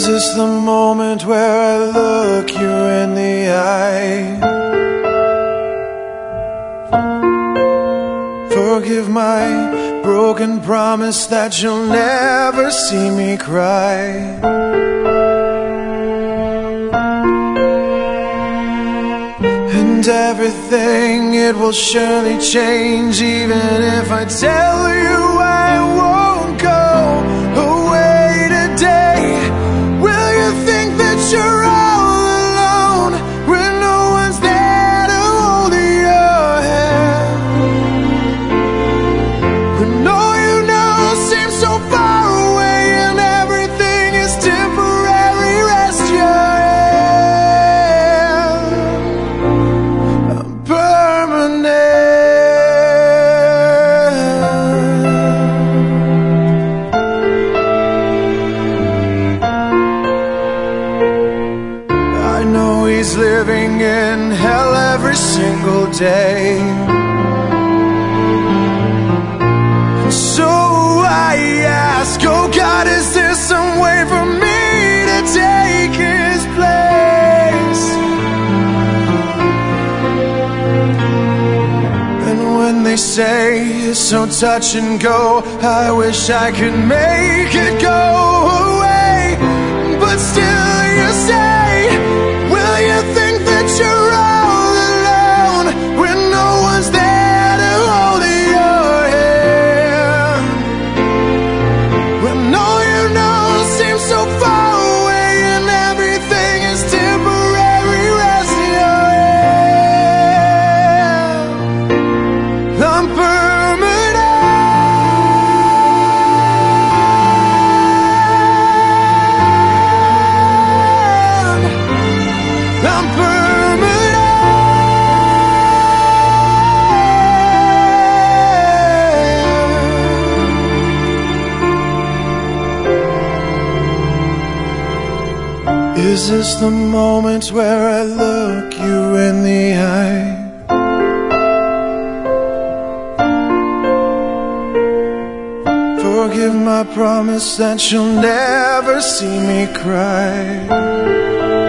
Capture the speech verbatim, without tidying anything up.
Is this the moment where I look you in the eye? Forgive my broken promise that you'll never see me cry. And everything, it will surely change, even if I tell you I won't go away today. Will you think that you're all alone when no one's there to hold your hand? When all you know seems so far away and everything is temporary, rest your hand. I'm permanent. I know he's living in hell every single day. So I ask, oh God, is there some way for me to take his place? And when they say it's so touch and go, I wish I could make it go away. But still you say, will you think that you're all alone when no one's there to hold your hand? When all you know seems so far away and everything is temporary, rest your hand. I'm permanent. I'm permanent. Is this the moment where I look you in the eye? Forgive my promise that you'll never see me cry.